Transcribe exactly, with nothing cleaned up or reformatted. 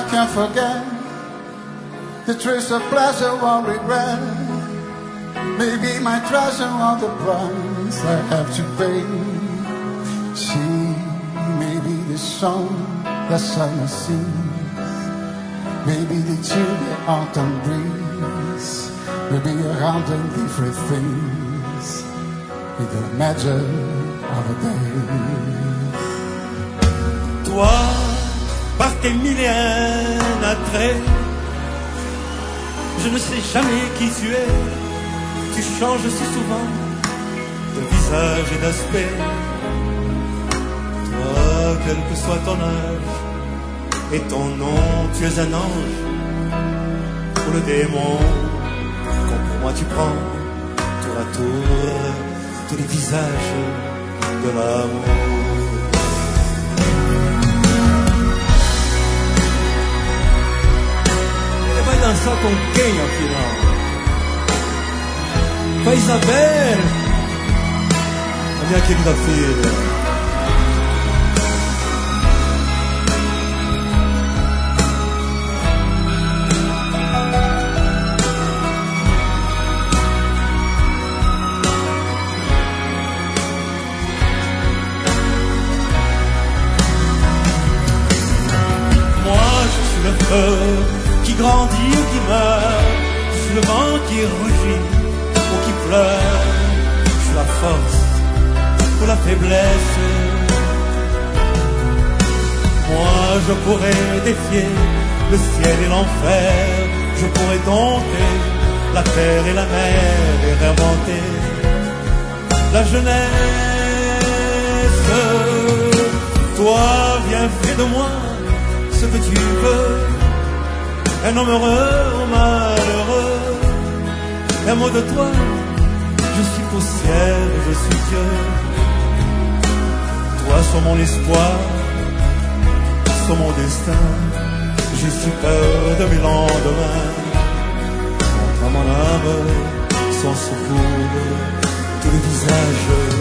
can't forget the trace of pleasure or regret. Maybe my treasure or the price I have to pay. She may be the song that summer sings, maybe the chill the autumn breeze, maybe a hundred different things with the magic of a day. Toi, par tes mille et un attraits, je ne sais jamais qui tu es. Tu changes si souvent de visage et d'aspect. Toi, quel que soit ton âge et ton nom, tu es un ange ou le démon. Comme pour moi tu prends tour à tour tous les visages de l'amour. Ele vai dançar com quem afinal? Com a Isabel, a minha querida filha. Le feu qui grandit ou qui meurt, je suis le vent qui rugit ou qui pleure, je suis la force ou la faiblesse. Moi je pourrais défier le ciel et l'enfer, je pourrais dompter la terre et la mer et réinventer la jeunesse. Toi viens fais de moi ce que tu veux, un homme heureux ou malheureux. Un mot de toi, je suis poussière, je suis Dieu. Toi sois mon espoir, sois mon destin. J'ai si peur de mes lendemains. Montre à mon âme, sans secours, tous les visages